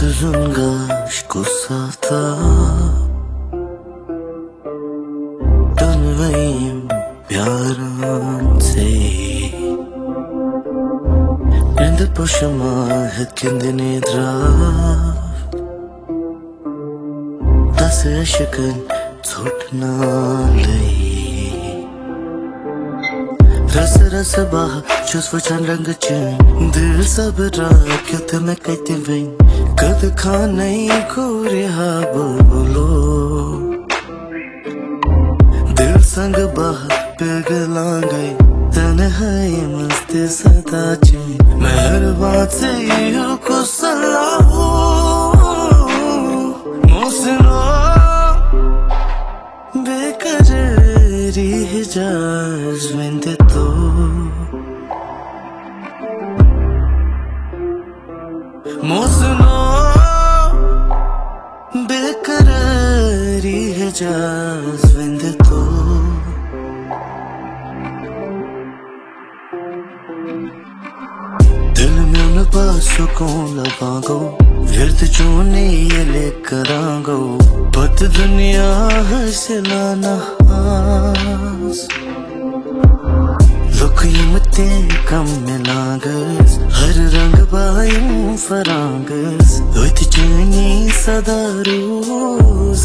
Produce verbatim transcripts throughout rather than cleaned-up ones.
Hatırıngaş kusata Dönmeyim yarın sey Rende boşama hep kendini draft Dası aşkın tutna lay रस रस बाह चुस्व चन रंग चिन दिल सब रात क्यों तुम्हें कहते वहीं कद खाने को रिहा बोलो दिल संग बाह पिघला गई तन्हाई मस्ती सदा चिन मेहरबान से यू को सलाह मुसनो बेकरारी हिजाज विंदे तो मुसनो बेकरारी हिजाज विंदे तो दिल में न पासों कौन लगागो विरत चूने ये लेकर आगो पत दुनिया हंसलाना हास लुकियमते कम मिलागस हर रंग बायम फरागस उत चुनी सदा रोज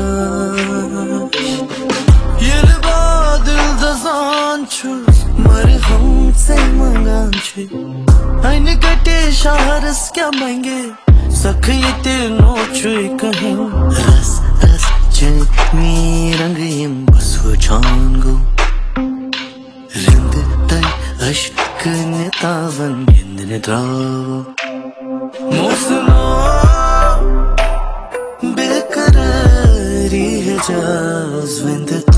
ये बादल दजांचुस मर हम से मंगांचे aynı gate şahrız क्या महंगे सखीते नोचुई कहीं रस रस चनी रंगीम बस वो चांगो रिंद तय अश्क ने तावन गिंद ने द्रावो मुसनो बेकरारी है जाज़ विंद